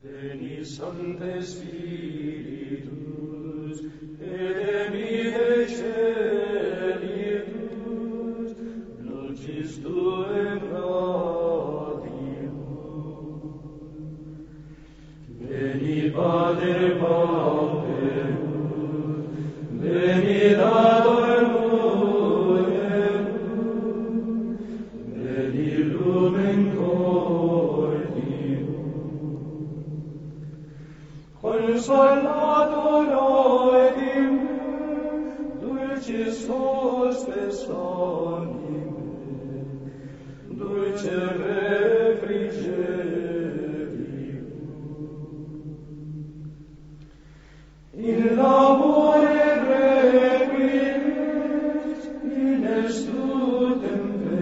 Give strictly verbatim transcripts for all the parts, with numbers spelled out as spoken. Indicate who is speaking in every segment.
Speaker 1: Sancte Spiritus, et emite celitus, lucis Tue radium. Veni Pater Pauperus, veni Dator Muerum, veni Lumen Cordium. Consolator oedim, dulcis hospes anime, dulce refrigerium. In labore requies, in estutem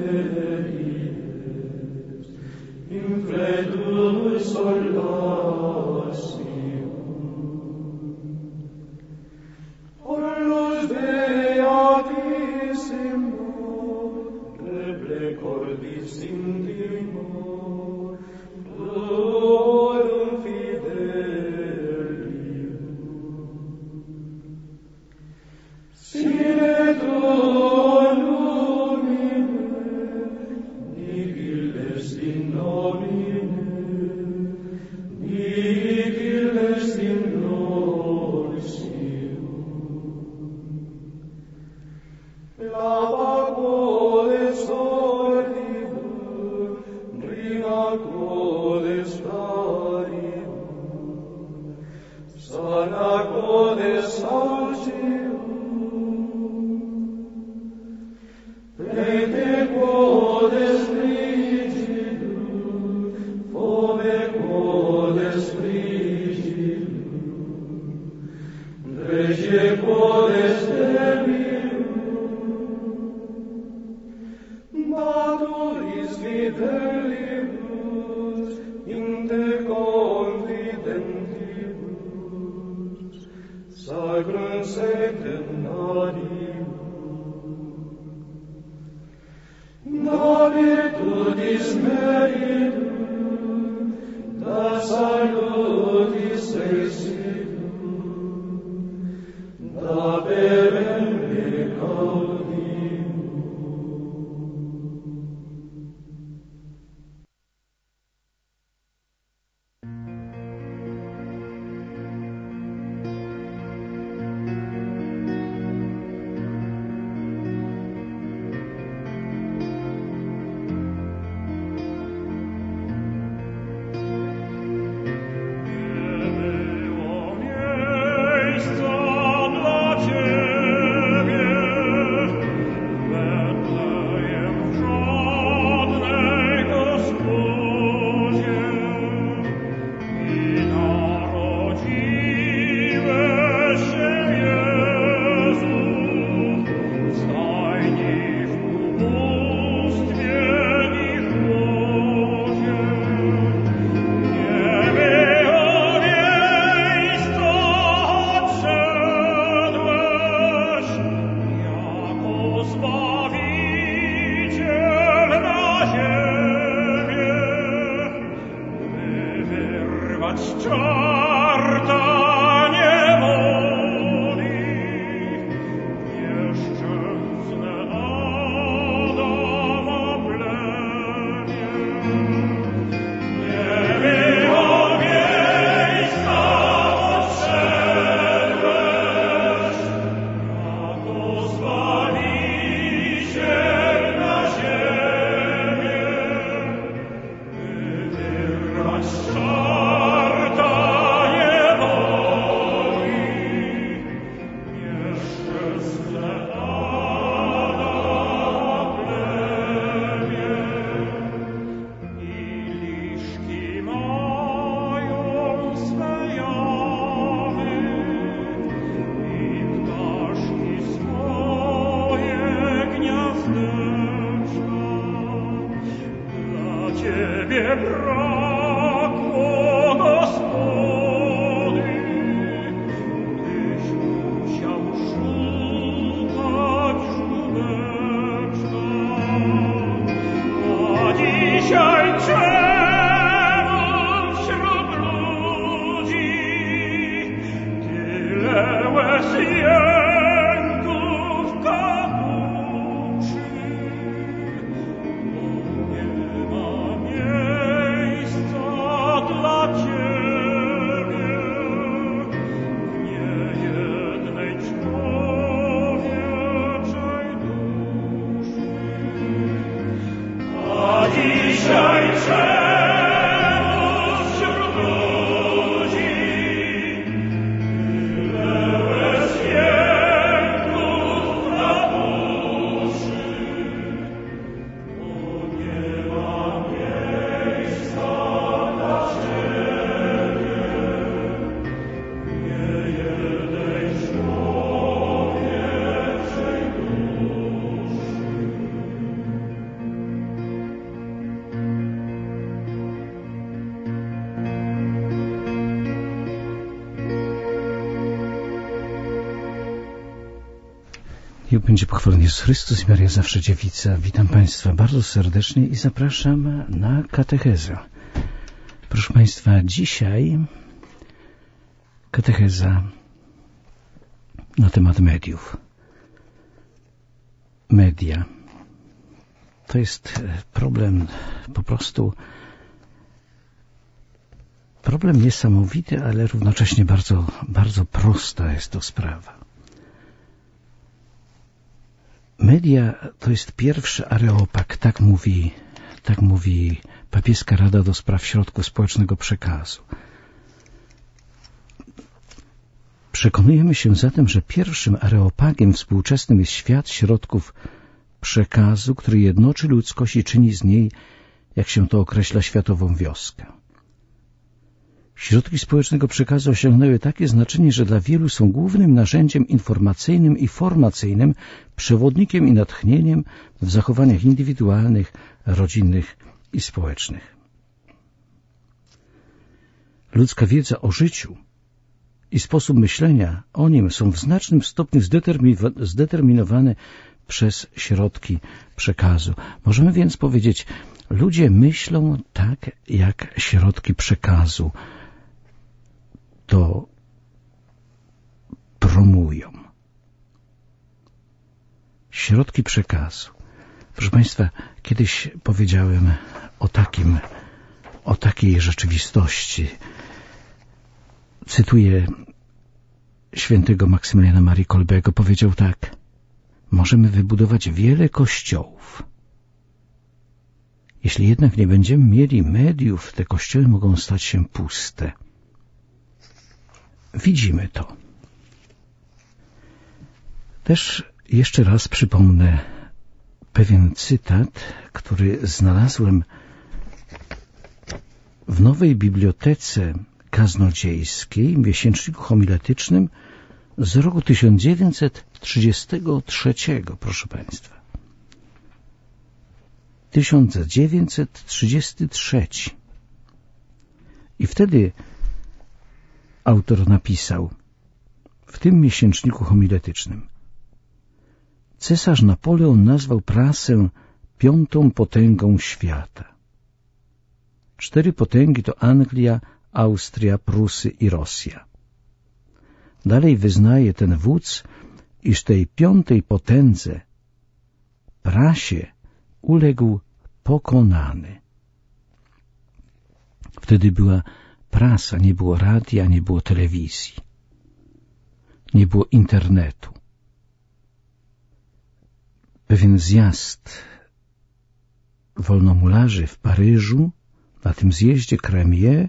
Speaker 1: veries, in credulus solasi. Orlus beatissimo, reble cordis intimo, duorum fidelium. Sine tuo lumine, nihil est in nomine, nihil est in nobis. Lava codes ordibus, riga codes paribus, sana codes saucium, plete codes frigidus, fome codes frigidus, rege codes demium. Maturis fidelibus, in te confidentibus, sacrum sectem adium. Da virtutis meritum, da salutis exidum, da perenne gaudium.
Speaker 2: Sarta Niech będzie pochwalony Jezus Chrystus i Maria zawsze dziewica. Witam Państwa bardzo serdecznie i zapraszam na katechezę. Proszę Państwa, dzisiaj katecheza na temat mediów. Media. To jest problem po prostu problem niesamowity, ale równocześnie bardzo, bardzo prosta jest to sprawa. Media to jest pierwszy areopag, tak mówi, tak mówi Papieska Rada do Spraw Środków Społecznego Przekazu. Przekonujemy się zatem, że pierwszym areopagiem współczesnym jest świat środków przekazu, który jednoczy ludzkość i czyni z niej, jak się to określa, światową wioskę. Środki społecznego przekazu osiągnęły takie znaczenie, że dla wielu są głównym narzędziem informacyjnym i formacyjnym, przewodnikiem i natchnieniem w zachowaniach indywidualnych, rodzinnych i społecznych. Ludzka wiedza o życiu i sposób myślenia o nim są w znacznym stopniu zdeterminowane przez środki przekazu. Możemy więc powiedzieć, ludzie myślą tak, jak środki przekazu to promują. Środki przekazu. Proszę Państwa, kiedyś powiedziałem o takim, o takiej rzeczywistości. Cytuję świętego Maksymiliana Marii Kolbego. Powiedział tak: możemy wybudować wiele kościołów. Jeśli jednak nie będziemy mieli mediów, te kościoły mogą stać się puste. Widzimy to. Też jeszcze raz przypomnę pewien cytat, który znalazłem w Nowej Bibliotece Kaznodziejskiej, miesięczniku homiletycznym z roku tysiąc dziewięćset trzydziestego trzeciego, proszę Państwa. tysiąc dziewięćset trzydziesty trzeci. I wtedy autor napisał w tym miesięczniku homiletycznym: cesarz Napoleon nazwał prasę piątą potęgą świata. Cztery potęgi to Anglia, Austria, Prusy i Rosja. Dalej wyznaje ten wódz, iż tej piątej potędze, prasie, uległ pokonany. Wtedy była prasa, nie było radia, nie było telewizji, nie było internetu. Pewien zjazd wolnomularzy w Paryżu, na tym zjeździe Crémier,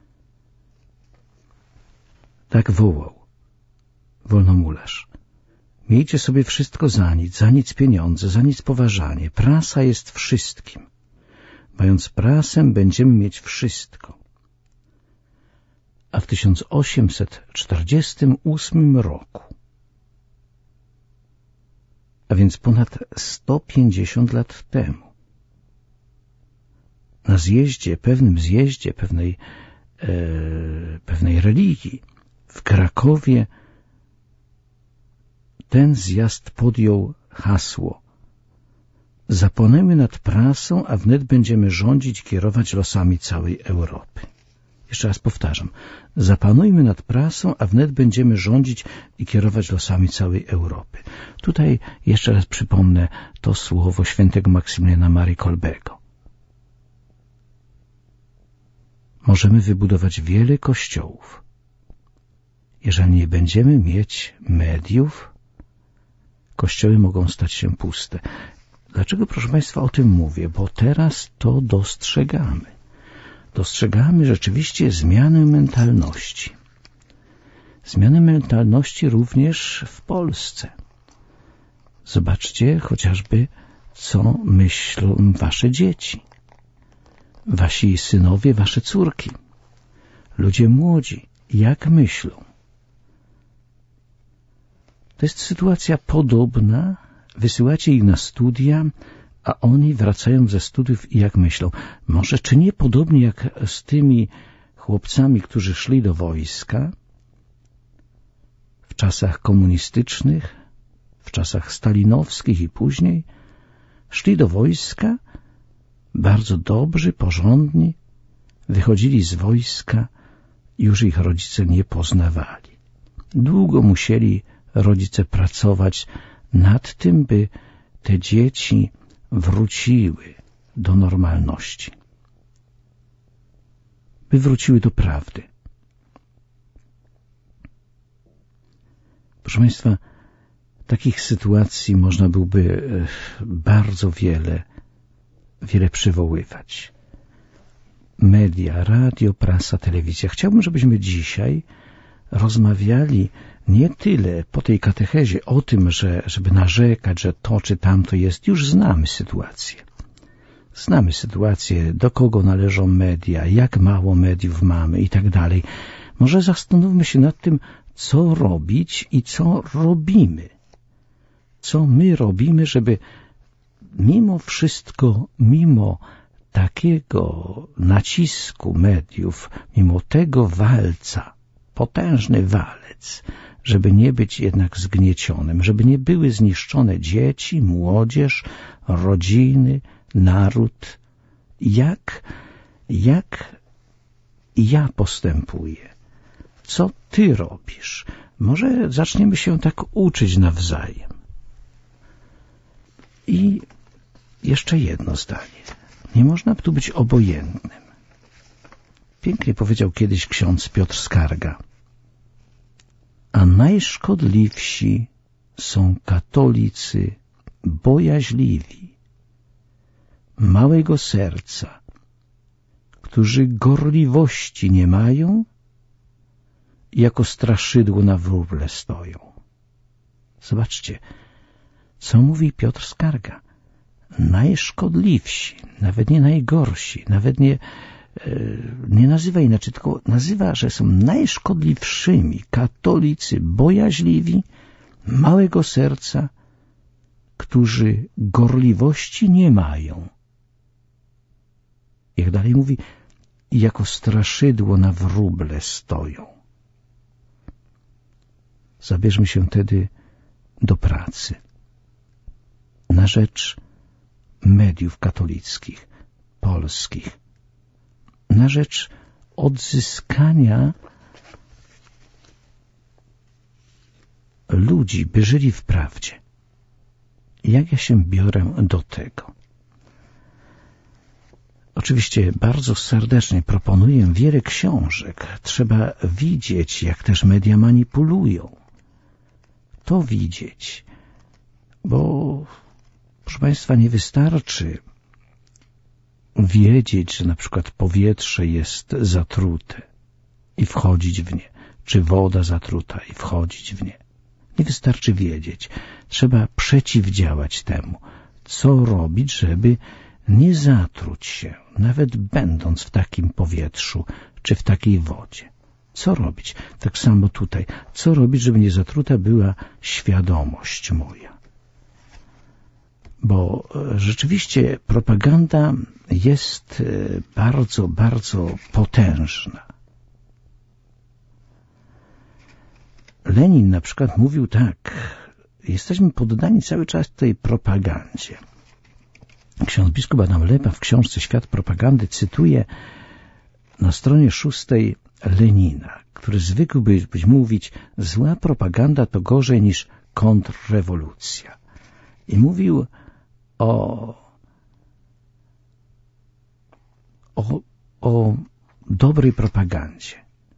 Speaker 2: tak wołał wolnomularz: miejcie sobie wszystko za nic, za nic pieniądze, za nic poważanie. Prasa jest wszystkim. Mając prasę, będziemy mieć wszystko. A w tysiąc osiemset czterdziestym ósmym roku, a więc ponad sto pięćdziesiąt lat temu, na zjeździe, pewnym zjeździe, pewnej, e, pewnej religii w Krakowie, ten zjazd podjął hasło: zapłonęły nad prasą, a wnet będziemy rządzić i kierować losami całej Europy. Jeszcze raz powtarzam. Zapanujmy nad prasą, a wnet będziemy rządzić i kierować losami całej Europy. Tutaj jeszcze raz przypomnę to słowo świętego Maksymiliana Marii Kolbego. Możemy wybudować wiele kościołów. Jeżeli nie będziemy mieć mediów, kościoły mogą stać się puste. Dlaczego, proszę Państwa, o tym mówię? Bo teraz to dostrzegamy. Dostrzegamy rzeczywiście zmianę mentalności. Zmianę mentalności również w Polsce. Zobaczcie chociażby, co myślą wasze dzieci, wasi synowie, wasze córki, ludzie młodzi, jak myślą. To jest sytuacja podobna. Wysyłacie ich na studia, a oni wracają ze studiów i jak myślą? Może czy nie podobnie jak z tymi chłopcami, którzy szli do wojska w czasach komunistycznych, w czasach stalinowskich i później, szli do wojska, bardzo dobrzy, porządni, wychodzili z wojska, już ich rodzice nie poznawali. Długo musieli rodzice pracować nad tym, by te dzieci wróciły do normalności, by wróciły do prawdy. Proszę Państwa, takich sytuacji można byłby bardzo wiele, wiele przywoływać. Media, radio, prasa, telewizja. Chciałbym, żebyśmy dzisiaj rozmawiali nie tyle po tej katechezie o tym, że żeby narzekać, że to czy tamto jest. Już znamy sytuację. Znamy sytuację, do kogo należą media, jak mało mediów mamy i tak dalej. Może zastanówmy się nad tym, co robić i co robimy. Co my robimy, żeby mimo wszystko, mimo takiego nacisku mediów, mimo tego walca, potężny walec, żeby nie być jednak zgniecionym, żeby nie były zniszczone dzieci, młodzież, rodziny, naród. Jak, jak ja postępuję? Co ty robisz? Może zaczniemy się tak uczyć nawzajem. I jeszcze jedno zdanie. Nie można tu być obojętnym. Pięknie powiedział kiedyś ksiądz Piotr Skarga. A najszkodliwsi są katolicy bojaźliwi, małego serca, którzy gorliwości nie mają i jako straszydło na wróble stoją. Zobaczcie, co mówi Piotr Skarga. Najszkodliwsi, nawet nie najgorsi, nawet nie, nie nazywa inaczej, tylko nazywa, że są najszkodliwszymi katolicy bojaźliwi, małego serca, którzy gorliwości nie mają. Jak dalej mówi, jako straszydło na wróble stoją. Zabierzmy się tedy do pracy na rzecz mediów katolickich, polskich, na rzecz odzyskania ludzi, by żyli w prawdzie. Jak ja się biorę do tego? Oczywiście bardzo serdecznie proponuję wiele książek. Trzeba widzieć, jak też media manipulują. To widzieć, bo proszę Państwa, nie wystarczy wiedzieć, że na przykład powietrze jest zatrute i wchodzić w nie, czy woda zatruta i wchodzić w nie. Nie wystarczy wiedzieć. Trzeba przeciwdziałać temu. Co robić, żeby nie zatruć się, nawet będąc w takim powietrzu, czy w takiej wodzie. Co robić? Tak samo tutaj. Co robić, żeby nie zatruta była świadomość moja? Bo rzeczywiście propaganda jest bardzo, bardzo potężna. Lenin na przykład mówił tak, jesteśmy poddani cały czas tej propagandzie. Ksiądz biskup Adam Lepa w książce Świat propagandy cytuje na stronie szóstej Lenina, który zwykł być, być mówić, zła propaganda to gorzej niż kontrrewolucja. I mówił o, o, o dobrej propagandzie.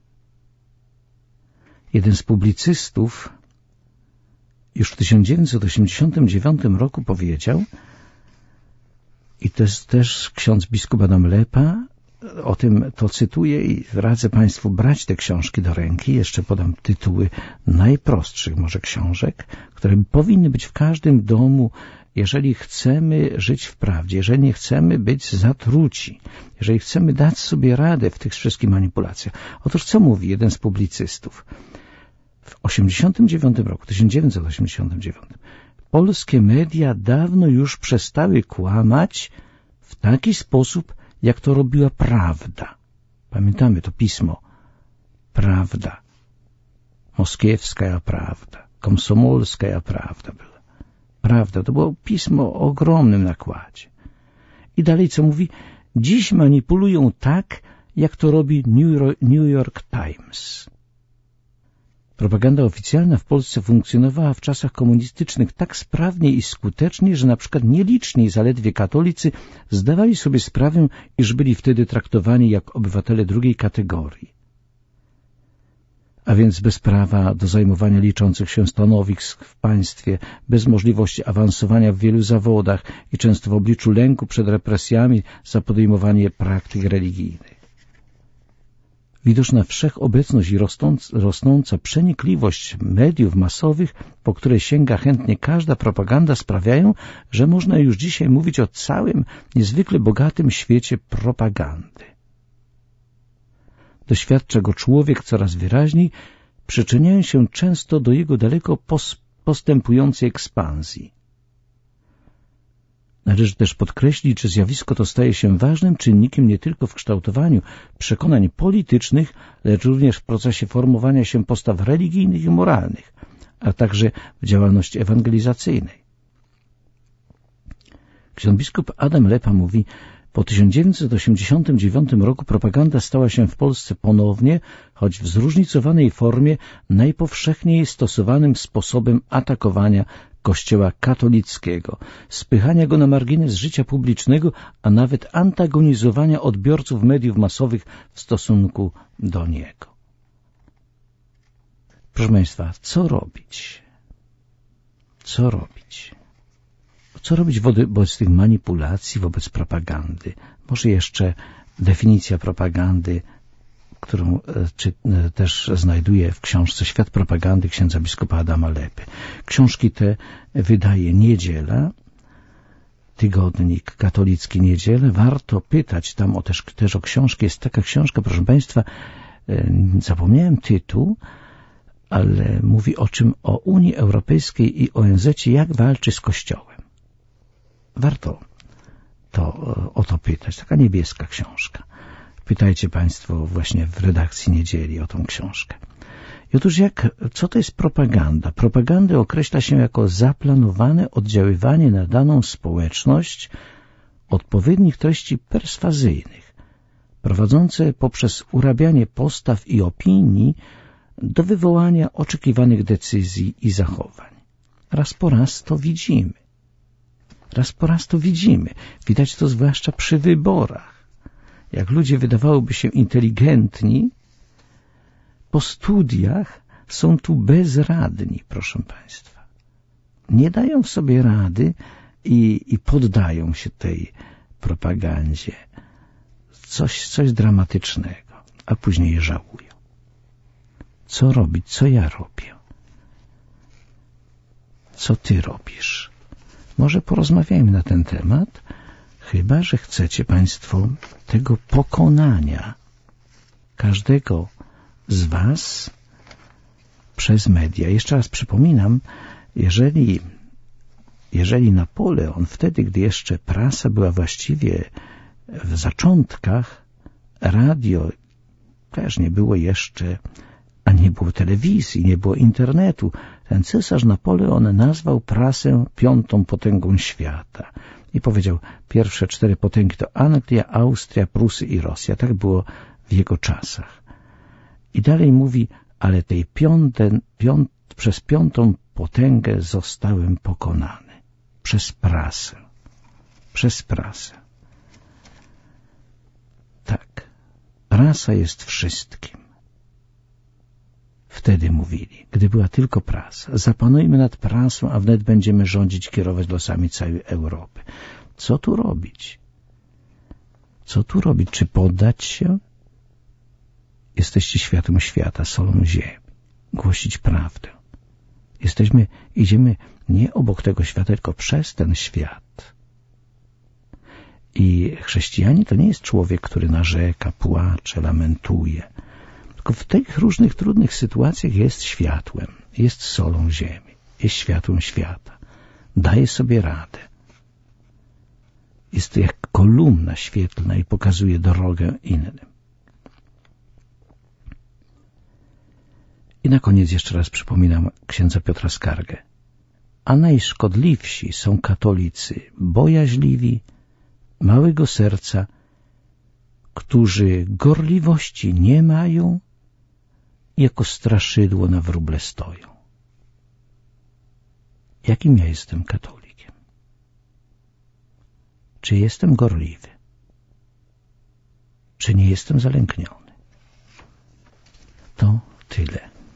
Speaker 2: Jeden z publicystów już w tysiąc dziewięćset osiemdziesiątym dziewiątym roku powiedział, i to jest też ksiądz biskup Adam Lepa, o tym to cytuję i radzę Państwu brać te książki do ręki. Jeszcze podam tytuły najprostszych może książek, które powinny być w każdym domu, jeżeli chcemy żyć w prawdzie, jeżeli nie chcemy być zatruci, jeżeli chcemy dać sobie radę w tych wszystkich manipulacjach. Otóż co mówi jeden z publicystów? W osiemdziesiątym dziewiątym roku, tysiąc dziewięćset osiemdziesiątym dziewiątym, polskie media dawno już przestały kłamać w taki sposób, jak to robiła Prawda. Pamiętamy to pismo. Prawda. Moskiewska Prawda. Komsomolska Prawda była. Naprawdę, to było pismo o ogromnym nakładzie. I dalej co mówi? Dziś manipulują tak, jak to robi New York Times. Propaganda oficjalna w Polsce funkcjonowała w czasach komunistycznych tak sprawnie i skutecznie, że na przykład nieliczni i zaledwie katolicy zdawali sobie sprawę, iż byli wtedy traktowani jak obywatele drugiej kategorii. A więc bez prawa do zajmowania liczących się stanowisk w państwie, bez możliwości awansowania w wielu zawodach i często w obliczu lęku przed represjami za podejmowanie praktyk religijnych. Widoczna wszechobecność i rosnąca przenikliwość mediów masowych, po które sięga chętnie każda propaganda, sprawiają, że można już dzisiaj mówić o całym, niezwykle bogatym świecie propagandy. Doświadcza go człowiek coraz wyraźniej, przyczyniają się często do jego daleko postępującej ekspansji. Należy też podkreślić, że zjawisko to staje się ważnym czynnikiem nie tylko w kształtowaniu przekonań politycznych, lecz również w procesie formowania się postaw religijnych i moralnych, a także w działalności ewangelizacyjnej. Ksiądz biskup Adam Lepa mówi: po tysiąc dziewięćset osiemdziesiątym dziewiątym roku propaganda stała się w Polsce ponownie, choć w zróżnicowanej formie, najpowszechniej stosowanym sposobem atakowania Kościoła katolickiego, spychania go na margines życia publicznego, a nawet antagonizowania odbiorców mediów masowych w stosunku do niego. Proszę Państwa, co robić? Co robić? Co robić wobec tych manipulacji, wobec propagandy? Może jeszcze definicja propagandy, którą czy, też znajduję w książce Świat propagandy księdza biskupa Adama Lepy. Książki te wydaje Niedziela, tygodnik katolicki Niedzielę. Warto pytać tam o też, też o książki. Jest taka książka, proszę Państwa, zapomniałem tytuł, ale mówi o czym? O Unii Europejskiej i O N Z-cie, jak walczy z Kościołem. Warto to, o to pytać. Taka niebieska książka. Pytajcie Państwo właśnie w redakcji Niedzieli o tą książkę. I otóż jak, co to jest propaganda? Propagandę określa się jako zaplanowane oddziaływanie na daną społeczność odpowiednich treści perswazyjnych, prowadzące poprzez urabianie postaw i opinii do wywołania oczekiwanych decyzji i zachowań. Raz po raz to widzimy. Raz po raz to widzimy. Widać to zwłaszcza przy wyborach. Jak ludzie wydawałoby się inteligentni, po studiach są tu bezradni, proszę Państwa. Nie dają sobie rady i, i poddają się tej propagandzie. Coś, coś dramatycznego, a później je żałują. Co robić? Co ja robię? Co Ty robisz? Może porozmawiajmy na ten temat, chyba że chcecie Państwo tego pokonania każdego z Was przez media. Jeszcze raz przypominam, jeżeli, jeżeli Napoleon, wtedy, gdy jeszcze prasa była właściwie w zaczątkach, radio też nie było jeszcze, a nie było telewizji, nie było internetu, ten cesarz Napoleon nazwał prasę piątą potęgą świata i powiedział, pierwsze cztery potęgi to Anglia, Austria, Prusy i Rosja. Tak było w jego czasach. I dalej mówi, ale tej piąte, piąt, przez piątą potęgę zostałem pokonany. Przez prasę. Przez prasę. Tak. Prasa jest wszystkim. Wtedy mówili, gdy była tylko prasa. Zapanujmy nad prasą, a wnet będziemy rządzić, kierować losami całej Europy. Co tu robić? Co tu robić? Czy poddać się? Jesteście światłem świata, solą ziemi. Głosić prawdę. Jesteśmy, idziemy nie obok tego świata, tylko przez ten świat. I chrześcijanin to nie jest człowiek, który narzeka, płacze, lamentuje. Tylko w tych różnych trudnych sytuacjach jest światłem, jest solą ziemi, jest światłem świata. Daje sobie radę. Jest to jak kolumna świetlna i pokazuje drogę innym. I na koniec jeszcze raz przypominam księdza Piotra Skargę. a najszkodliwsi są katolicy bojaźliwi, małego serca, którzy gorliwości nie mają, jako straszydło na wróble stoją. Jakim ja jestem katolikiem? Czy jestem gorliwy? Czy nie jestem zalękniony? To tyle.